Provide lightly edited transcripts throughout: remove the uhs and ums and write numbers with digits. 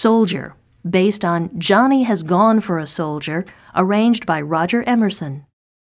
Soldier, based on Johnny Has Gone for a Soldier, arranged by Roger Emerson.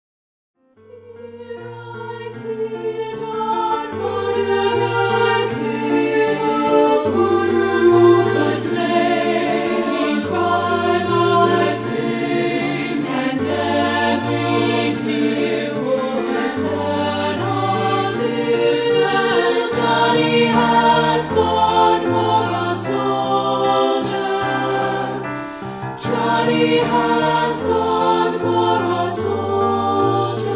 Johnny has gone for a soldier.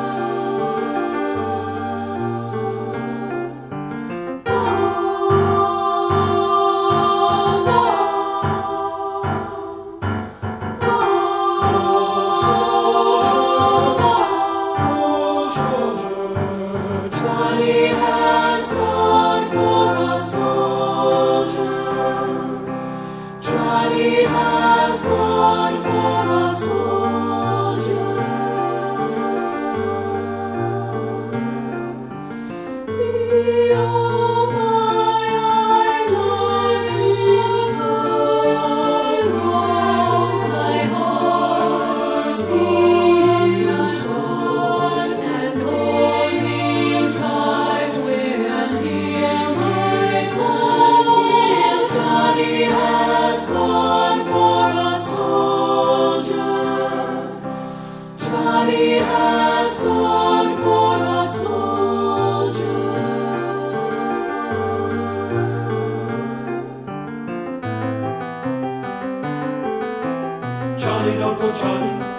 Johnny has gone for a soldier. Johnny has gone for a soldier. Me, oh my, I loved him so. Broke my heart to see him so. As only time will heal my wounds. Johnny has gone for a soldier. Johnny has gone for a soldier. Johnny, don't go, Johnny.